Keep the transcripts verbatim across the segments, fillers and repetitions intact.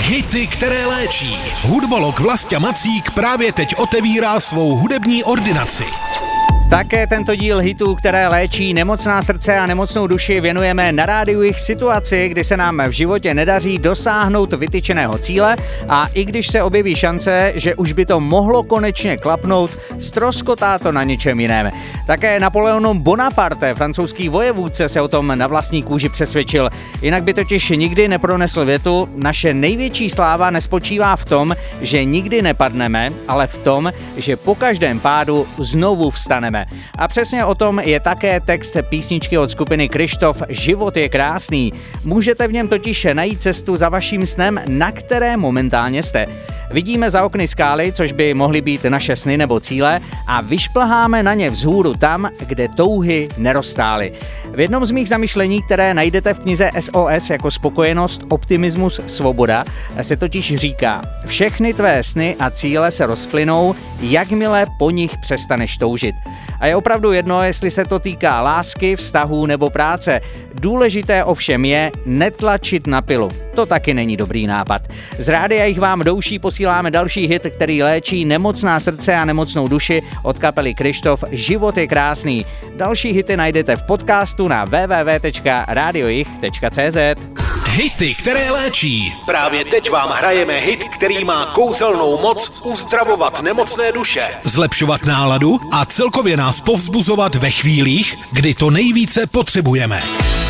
Hity, které léčí. Hudbolog Vlastě Macík právě teď otevírá svou hudební ordinaci. Také tento díl hitů, které léčí nemocná srdce a nemocnou duši, věnujeme na rádiu jich situaci, kdy se nám v životě nedaří dosáhnout vytyčeného cíle a i když se objeví šance, že už by to mohlo konečně klapnout, ztroskotá to na něčem jiném. Také Napoleon Bonaparte, francouzský vojevůdce, se o tom na vlastní kůži přesvědčil. Jinak by totiž nikdy nepronesl větu: naše největší sláva nespočívá v tom, že nikdy nepadneme, ale v tom, že po každém pádu znovu vstaneme. A přesně o tom je také text písničky od skupiny Kryštof Život je krásný. Můžete v něm totiž najít cestu za vaším snem, na které momentálně jste. Vidíme za okny skály, což by mohly být naše sny nebo cíle, a vyšplháme na ně vzhůru tam, kde touhy neroztály. V jednom z mých zamyšlení, které najdete v knize S O S jako spokojenost, optimismus, svoboda, se totiž říká: všechny tvé sny a cíle se rozplynou, jakmile po nich přestaneš toužit. A je opravdu jedno, jestli se to týká lásky, vztahů nebo práce. Důležité ovšem je netlačit na pilu. To taky není dobrý nápad. Z rádia jich vám douší posíláme další hit, který léčí nemocná srdce a nemocnou duši od kapely Kryštof Život je krásný. Další hity najdete v podcastu na w w w tečka radio jich tečka c z. Hity, které léčí. Právě teď vám hrajeme hit, který má kouzelnou moc uzdravovat nemocné duše, zlepšovat náladu a celkově nás povzbuzovat ve chvílích, kdy to nejvíce potřebujeme.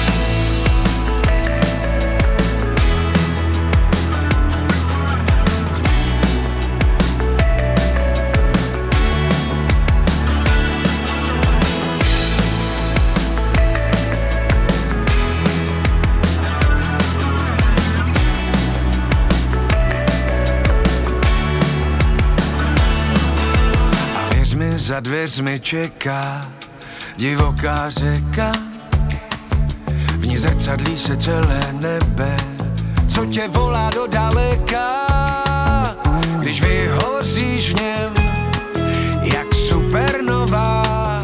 Za dveřmi čeká divoká řeka, v ní zrcadlí se celé nebe, co tě volá do daleka. Když vyhoříš v něm jak supernova,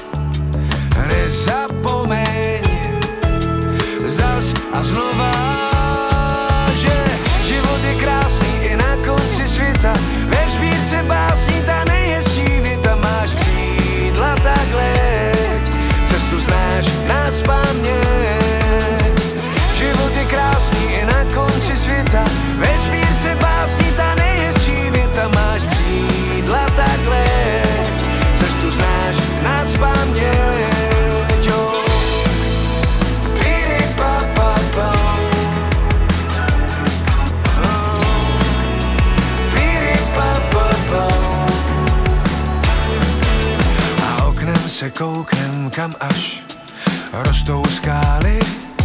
nezapomeň zas a znova, že život je krásný i na konci světa, ve sbírce básní ta nejhezčí věta. Máš křídla, tak leď, cestu znáš nazpaměť. Život je krásný i na konci světa, ve sbírce básní ta nejhezčí věta. Máš křídla, tak leď, cestu znáš nazpaměť. Se kouknem, kam až rostou skály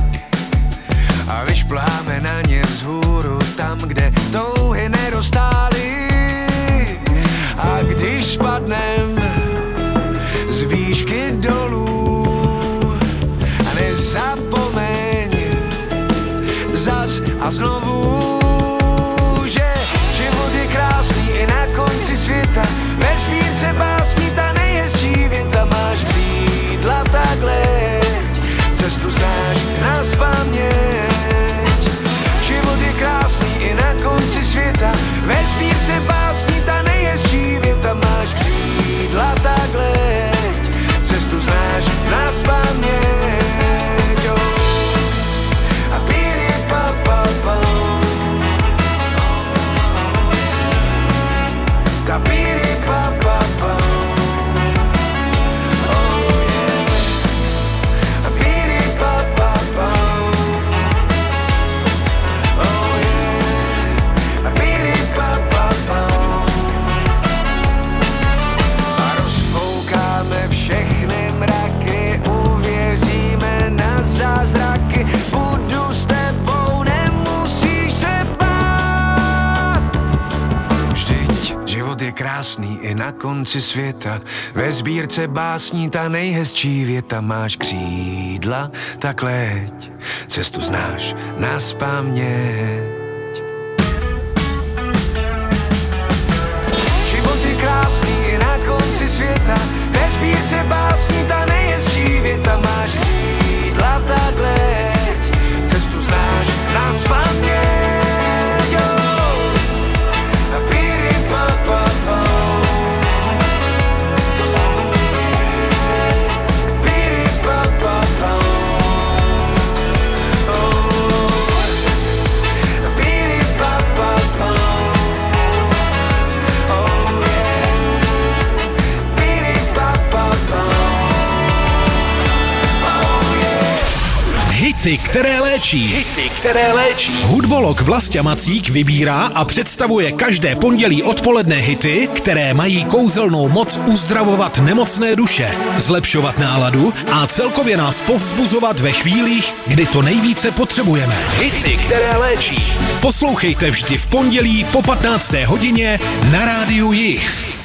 a vyšplháme na ně vzhůru tam, kde touhy nerostály. A když spadnem z výšky dolů a nezapomeň zas a znovu, že život je krásný i na konci světa, ve sbírce básní ta nejhezčí věta. Máš křídla, tak leď, cestu znáš nazpaměť. Život je krásný i na konci světa, ve sbírce básní ta nejhezčí věta. Máš křídla, tak leď, cestu znáš nazpaměť. A píri pa pa pa, ta píri pa pa pa. Zázraky, budu s tebou, nemusíš se bát. Vždyť život je krásný i na konci světa, ve sbírce básní ta nejhezčí věta. Máš křídla, tak leď, cestu znáš nazpaměť. Život je krásný i na konci světa, ve sbírce básní ta nejhezčí věta. Máš křídla, tak leď, cestu znáš nazpaměť. Hity, které léčí. Hity, které léčí. Hudbolog Vlastě Macík vybírá a představuje každé pondělí odpoledne hity, které mají kouzelnou moc uzdravovat nemocné duše, zlepšovat náladu a celkově nás povzbuzovat ve chvílích, kdy to nejvíce potřebujeme. Hity, které léčí. Poslouchejte vždy v pondělí po patnácté hodině na Rádiu Jich.